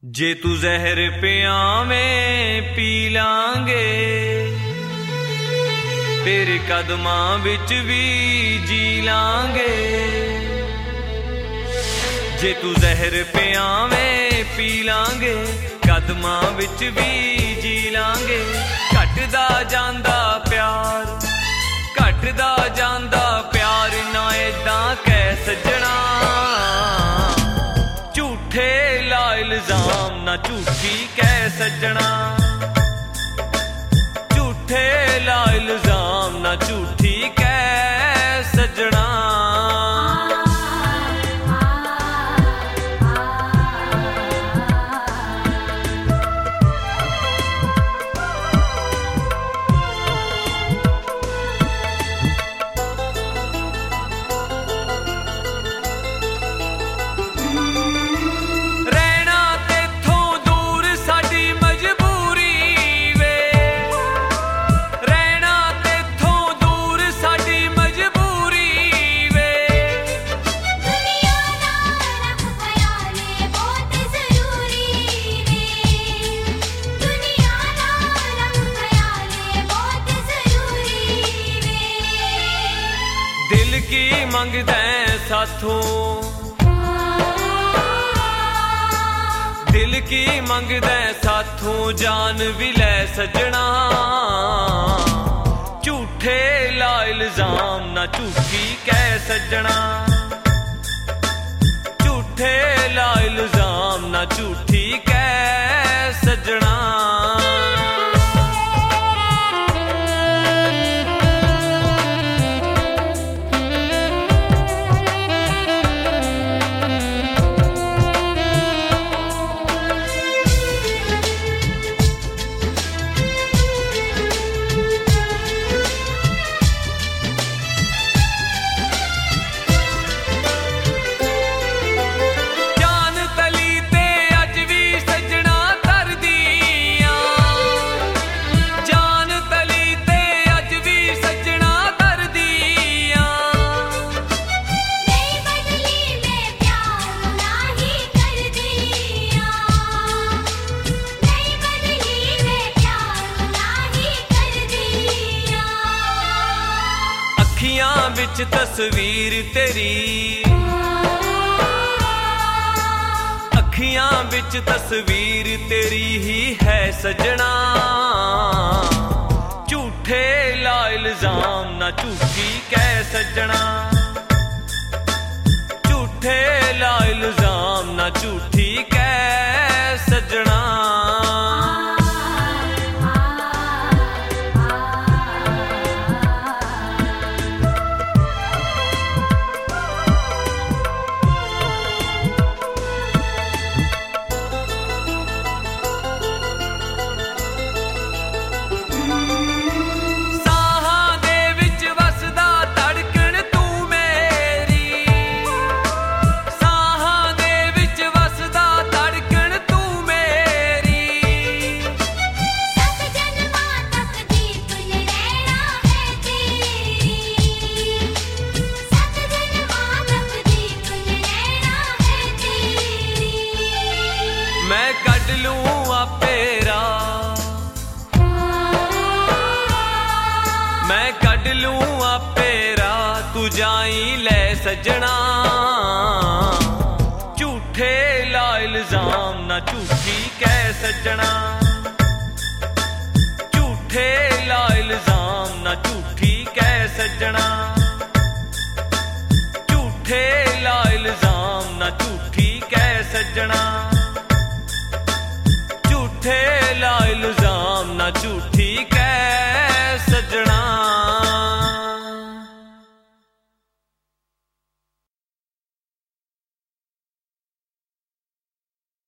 जे तू जहर पियावें पी लांगे, तेरे कदमां विच भी जी लांगे। जे तू जहर पियावें पी लांगे, कदमां विच भी जी लांगे। घटदा जांदा प्यार, घटदा जांदा प्यार, ना एदां कै सजना। झूठे ला इल्जाम, ना झूठी कै सजना। झूठे ला इल्जाम, ना झूठी कै सजना। दिल की मंगदा साथों, दिल की मंगदा साथों, जान भी ले सजना। झूठे ला इल्जाम, ना झूठी कै सजना। झूठे ला इल्जाम, ना झूठी कै सजना। अखियां विच तस्वीर तेरी, अखियां विच तस्वीर तेरी ही है सजना। झूठे ला इल्जाम, ना झूठी कै सजना। झूठे ला इल्जाम, ना झूठी कै सजना। मैं कट लूं आपे राह, मैं कट लूं आपे राह, तू जाई ले सजना। झूठे ला इल्जाम, ना झूठी कै सजना। झूठे ला इल्जाम, ना झूठी कै सजना। झूठे ला इल्जाम, ना झूठी कै सजना। झूठे ला इल्जाम, ना झूठी कै